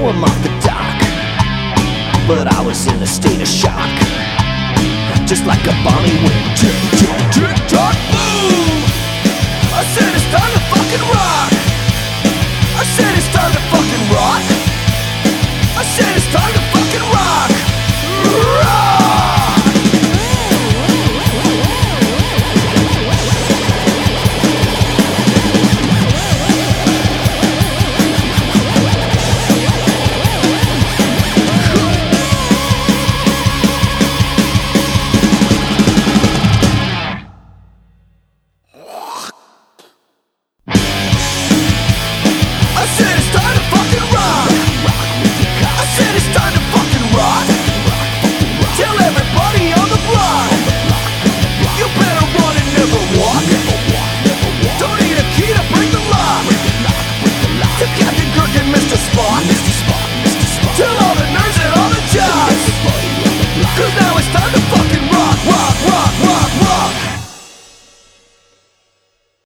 him off the dock, but I was in a state of shock, just like a bomb he went tick, tick, tick, tock, boom. I said it's time to fucking rock. I said it's time to fucking rock. I said it's time to